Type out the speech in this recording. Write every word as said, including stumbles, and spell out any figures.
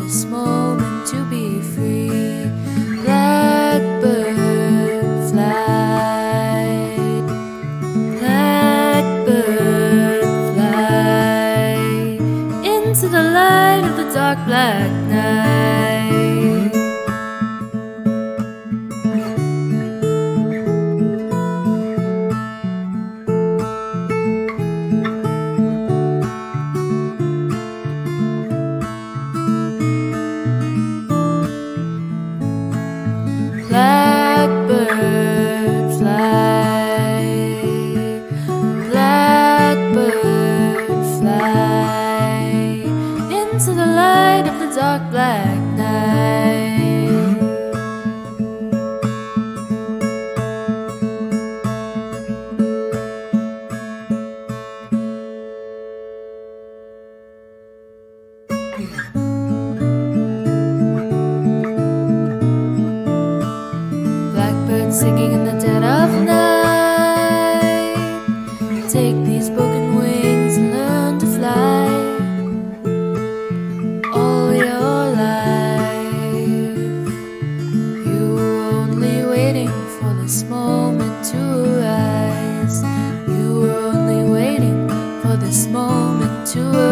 this moment to be free. Blackbird fly, blackbird fly into the light of the dark black night. Blackbird fly, blackbird fly into the light of the dark black night. Singing in the dead of night, take these broken wings and learn to fly. All your life you were only waiting for this moment to arise. You were only waiting for this moment to arise.